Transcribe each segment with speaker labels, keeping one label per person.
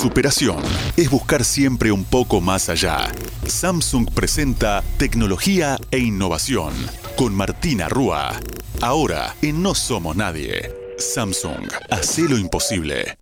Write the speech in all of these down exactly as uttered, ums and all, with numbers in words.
Speaker 1: superación es buscar siempre un poco más allá. Samsung presenta Tecnología e Innovación con Martina Rúa. Ahora en No Somos Nadie. Samsung, hacé lo imposible.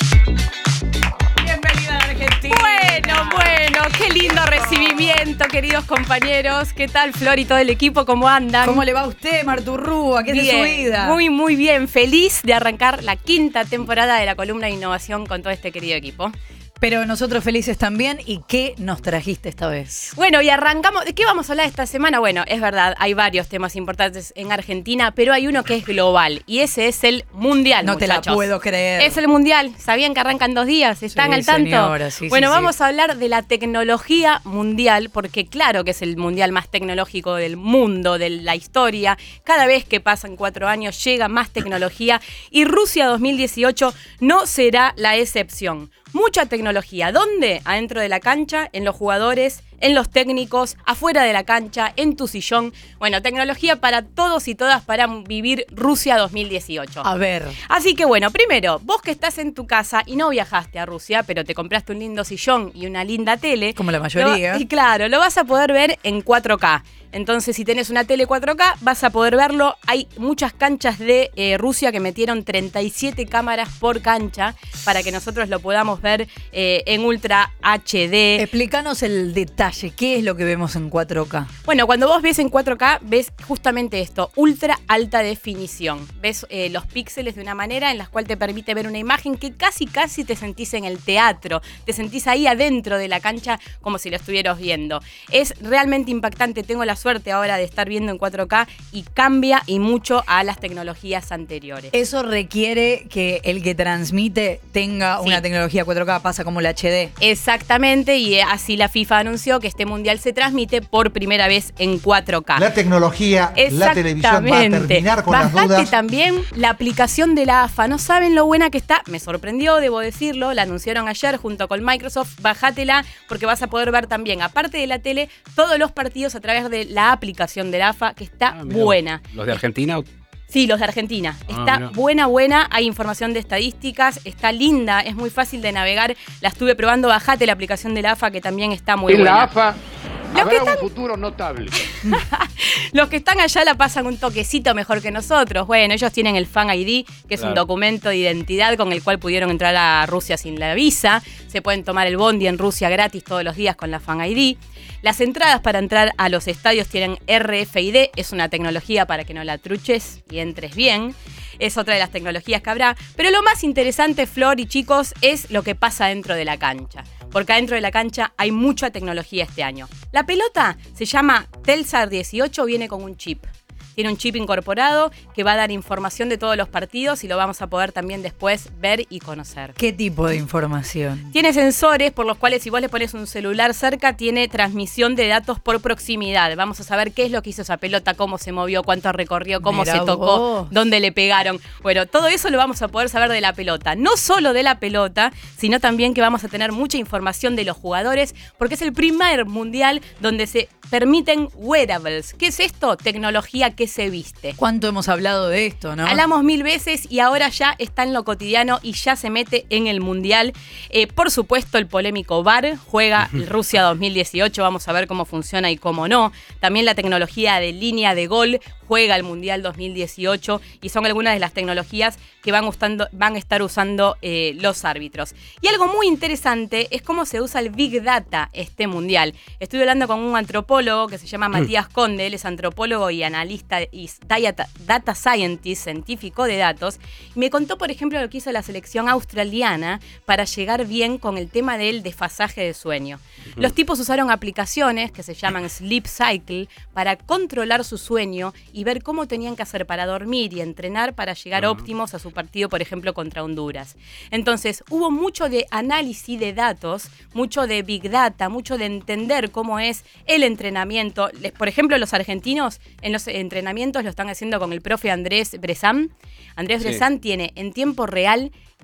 Speaker 2: Bienvenida a Argentina. Bueno, bueno, qué lindo recibimiento, queridos compañeros. ¿Qué tal, Flor y todo el equipo? ¿Cómo andan?
Speaker 3: ¿Cómo le va a usted, Marturrúa? ¿Qué es de su vida?
Speaker 2: Muy, muy bien. Feliz de arrancar la quinta temporada de la columna de innovación con todo este querido equipo.
Speaker 3: Pero nosotros felices también. ¿Y qué nos trajiste esta vez?
Speaker 2: Bueno, y arrancamos. ¿De qué vamos a hablar esta semana? Bueno, es verdad, hay varios temas importantes en Argentina, pero hay uno que es global y ese es el Mundial,
Speaker 3: No
Speaker 2: muchachos.
Speaker 3: te la puedo creer.
Speaker 2: Es el Mundial. ¿Sabían que arrancan dos días? ¿Están
Speaker 3: Sí,
Speaker 2: al tanto?
Speaker 3: señora, sí,
Speaker 2: bueno,
Speaker 3: sí,
Speaker 2: vamos
Speaker 3: sí.
Speaker 2: a hablar de la tecnología mundial, porque claro que es el mundial más tecnológico del mundo, de la historia. Cada vez que pasan cuatro años llega más tecnología y Rusia dos mil dieciocho no será la excepción. Mucha tecnología. ¿Dónde? Adentro de la cancha, en los jugadores, en los técnicos, afuera de la cancha, en tu sillón. Bueno, tecnología para todos y todas para vivir Rusia dos mil dieciocho.
Speaker 3: A ver.
Speaker 2: Así que bueno, primero, vos que estás en tu casa y no viajaste a Rusia, pero te compraste un lindo sillón y una linda tele.
Speaker 3: Como la mayoría.
Speaker 2: Lo, y claro, lo vas a poder ver en cuatro K. Entonces, si tenés una tele cuatro K, vas a poder verlo. Hay muchas canchas de eh, Rusia que metieron treinta y siete cámaras por cancha para que nosotros lo podamos ver eh, en Ultra H D.
Speaker 3: Explícanos el detalle. ¿Qué es lo que vemos en cuatro K?
Speaker 2: Bueno, cuando vos ves en cuatro K, ves justamente esto, ultra alta definición. Ves eh, los píxeles de una manera en la cual te permite ver una imagen que casi, casi te sentís en el teatro. Te sentís ahí adentro de la cancha como si lo estuvieras viendo. Es realmente impactante. Tengo la suerte ahora de estar viendo en cuatro K y cambia y mucho a las tecnologías anteriores.
Speaker 3: Eso requiere que el que transmite tenga
Speaker 2: Sí.
Speaker 3: una tecnología cuatro K, pasa como el H D.
Speaker 2: Exactamente, y así la FIFA anunció que este mundial se transmite por primera vez en cuatro K.
Speaker 4: La tecnología, la televisión va a terminar con las
Speaker 2: Bajate
Speaker 4: dudas.
Speaker 2: también la aplicación de la A F A. No saben lo buena que está. Me sorprendió, debo decirlo. La anunciaron ayer junto con Microsoft. Bájatela porque vas a poder ver también, aparte de la tele, todos los partidos a través de la aplicación de la A F A, que está
Speaker 5: Ah, mirá,
Speaker 2: buena.
Speaker 5: ¿Los de Argentina?
Speaker 2: Sí, los de Argentina.
Speaker 5: Ah,
Speaker 2: Está
Speaker 5: mirá.
Speaker 2: buena, buena. Hay información de estadísticas. Está linda. Es muy fácil de navegar. La estuve probando. Bajate la aplicación de la A F A, que también está muy
Speaker 6: En
Speaker 2: buena.
Speaker 6: la A F A
Speaker 2: Los que
Speaker 6: habrá
Speaker 2: están-
Speaker 6: un futuro notable.
Speaker 2: Los que están allá la pasan un toquecito mejor que nosotros. Bueno, ellos tienen el Fan I D, que es
Speaker 5: Claro.
Speaker 2: un documento de identidad con el cual pudieron entrar a Rusia sin la visa. Se pueden tomar el bondi en Rusia gratis todos los días con la Fan I D. Las entradas para entrar a los estadios tienen R F I D. Es una tecnología para que no la truches y entres bien. Es otra de las tecnologías que habrá. Pero lo más interesante, Flor y chicos, es lo que pasa dentro de la cancha. Porque adentro de la cancha hay mucha tecnología este año. La pelota se llama Telstar dieciocho, viene con un chip. Tiene un chip incorporado que va a dar información de todos los partidos y lo vamos a poder también después ver y conocer.
Speaker 3: ¿Qué tipo de información?
Speaker 2: Tiene sensores por los cuales si vos le pones un celular cerca, tiene transmisión de datos por proximidad. Vamos a saber qué es lo que hizo esa pelota, cómo se movió, cuánto recorrió, cómo
Speaker 3: Mirá
Speaker 2: se tocó,
Speaker 3: vos.
Speaker 2: dónde le pegaron. Bueno, todo eso lo vamos a poder saber de la pelota. No solo de la pelota, sino también que vamos a tener mucha información de los jugadores, porque es el primer mundial donde se permiten wearables. ¿Qué es esto? Tecnología que se viste.
Speaker 3: ¿Cuánto hemos hablado de esto, no?
Speaker 2: Hablamos mil veces y ahora ya está en lo cotidiano y ya se mete en el Mundial. Eh, por supuesto, el polémico V A R juega el Rusia dos mil dieciocho. Vamos a ver cómo funciona y cómo no. También la tecnología de línea de gol juega el Mundial dos mil dieciocho y son algunas de las tecnologías que van, gustando, van a estar usando eh, los árbitros. Y algo muy interesante es cómo se usa el Big Data este Mundial. Estuve hablando con un antropólogo que se llama Matías Conde. Él es antropólogo y analista y data, data scientist, científico de datos. Y me contó, por ejemplo, lo que hizo la selección australiana para llegar bien con el tema del desfasaje de sueño. Los tipos usaron aplicaciones que se llaman Sleep Cycle para controlar su sueño y ver cómo tenían que hacer para dormir y entrenar para llegar
Speaker 5: Uh-huh.
Speaker 2: óptimos a su partido, por ejemplo, contra Honduras. Entonces, hubo mucho de análisis de datos, mucho de Big Data, mucho de entender cómo es el entrenamiento. Les- Por ejemplo, los argentinos en los entrenamientos lo están haciendo con el profe Andrés Bressan. Andrés
Speaker 5: Sí.
Speaker 2: Bressan tiene en tiempo real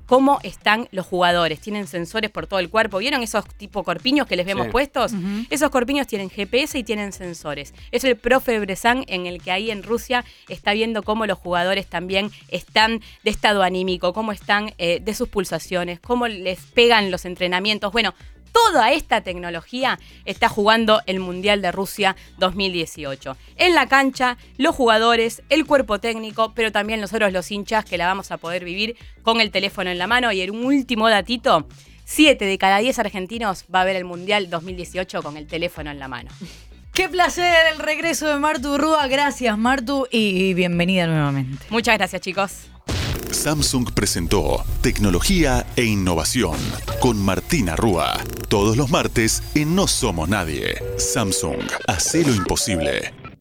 Speaker 2: cómo están los jugadores. Tienen sensores por todo el cuerpo. ¿Vieron esos tipo corpiños que les vemos
Speaker 5: Sí.
Speaker 2: puestos?
Speaker 3: Uh-huh.
Speaker 2: Esos corpiños tienen G P S y tienen sensores. Es el profe Bressan en el que ahí en Rusia está viendo cómo los jugadores también están de estado anímico, cómo están eh, de sus pulsaciones, cómo les pegan los entrenamientos. Bueno, toda esta tecnología está jugando el Mundial de Rusia dos mil dieciocho. En la cancha, los jugadores, el cuerpo técnico, pero también nosotros los hinchas que la vamos a poder vivir con el teléfono en la mano. Y un último datito, siete de cada diez argentinos va a ver el Mundial dos mil dieciocho con el teléfono en la mano.
Speaker 3: Qué placer el regreso de Martu Rúa. Gracias, Martu, y bienvenida nuevamente.
Speaker 2: Muchas gracias, chicos.
Speaker 1: Samsung presentó Tecnología e Innovación con Martina Rúa. Todos los martes en No Somos Nadie. Samsung, hacé lo imposible.